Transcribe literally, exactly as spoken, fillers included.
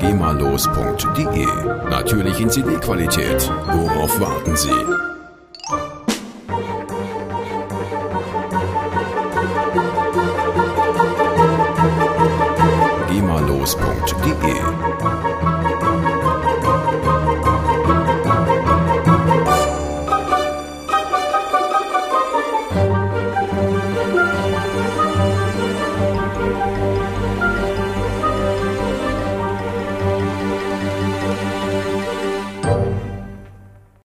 gemalos punkt de. Natürlich in C D-Qualität. Worauf warten Sie? gemalos punkt de